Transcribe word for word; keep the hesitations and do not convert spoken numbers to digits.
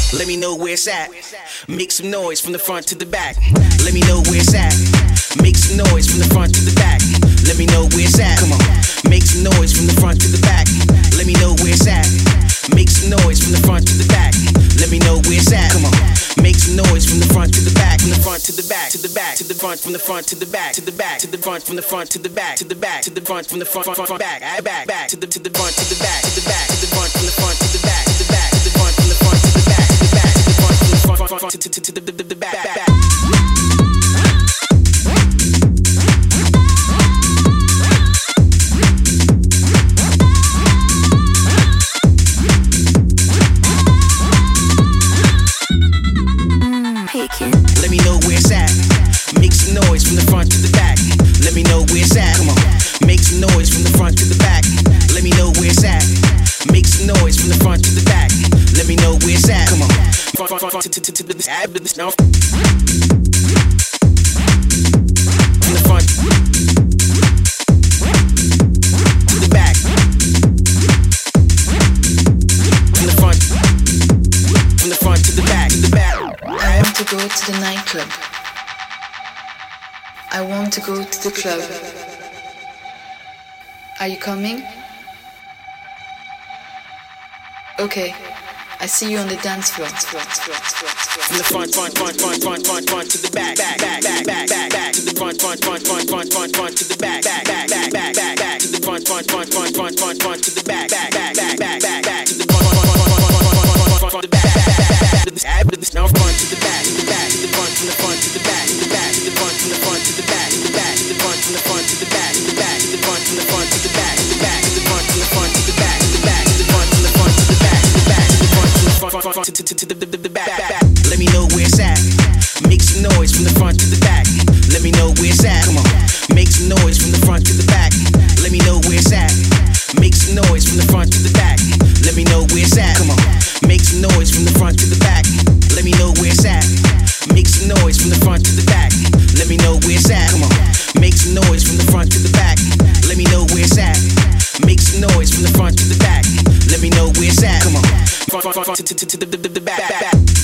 Let me know where it's at. Make some noise from the front to the back. Let me know where it's at. Make some noise from the front to the back. Let me know where it's at. Come on. Make some noise from the front to the back. Let me know where it's at. Make some noise from the front to the back. Let me know where it's at. Come on. Make some noise from the front to the back. From the front to the back. To the back. To the front. From the front to the back. To the back. To the front. From the front to the back. To the back. To the front. From the front. Front. Back. I back. Back. To the to the front. To the back. To the back. To the front. From the front to the back. To the back. To the front. From the front to the back. To the back. To the front. From the front. Front. Front. To to to the the back. Back. Let me know where it's at. Make some noise from the front to the back. Let me know where it's at. Come on. Make some noise from the front to the back. Let me know where it's at. Make some noise from the front to the back. Let me know where it's at. Come on. From the front to the back. To the front. From the front to the back. To the back. I want to go to the nightclub. I want to go to the club. Are you coming? Okay, I see you on the dance floor. From the front, front, front, front, front, front, front to the back, back, back, back, back, back, back to the front, front, front, front, front, front, front to the back, back, back, back, back, back, back to the front, front, front, front, front, front, front to the back, back, back, back, back, back, back to the front, front, front, front, front, front, front, front to the back, back, back, back to the now front to the back, to the back, to the front, from the front to the back, to the back, to the front, from the front to the back, to the back, to the front, from the front to the back, to the back, to the front, from the front to the back, to the back, to the front, from the front to the back, to the back, to the front, from the front to the back, to the back, to the front, from the front, front, front to to to the the back, back. Let me know where it's at. Make some noise from the front to the back. Let me know where it's at. Come on. Make some noise from the front to the back. Let me know where it's at. Make some noise from the front to the back. Let me know where it's at. Come on. Make some noise from the front to the back. Let me know where it's at. Make some noise from the front to the back. Let me know where it's at. Come on. Make some noise from the front to the back. Let me know where it's at. Make some noise from the front to the back. Let me know where it's at. Come on. Front, front, front, to the back, back.